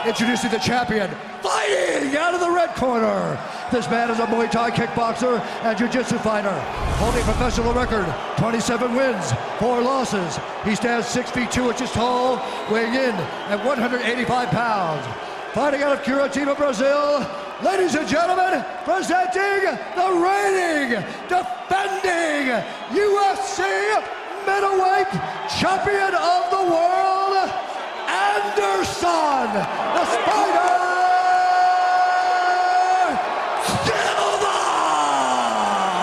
Introducing the champion, fighting out of the red corner. This man is a Muay Thai kickboxer and jiu-jitsu fighter, holding a professional record, 27 wins, 4 losses. He stands 6 feet 2 inches tall, weighing in at 185 pounds. Fighting out of Curitiba, Brazil, ladies and gentlemen, presenting the reigning, defending UFC middleweight champion of the world,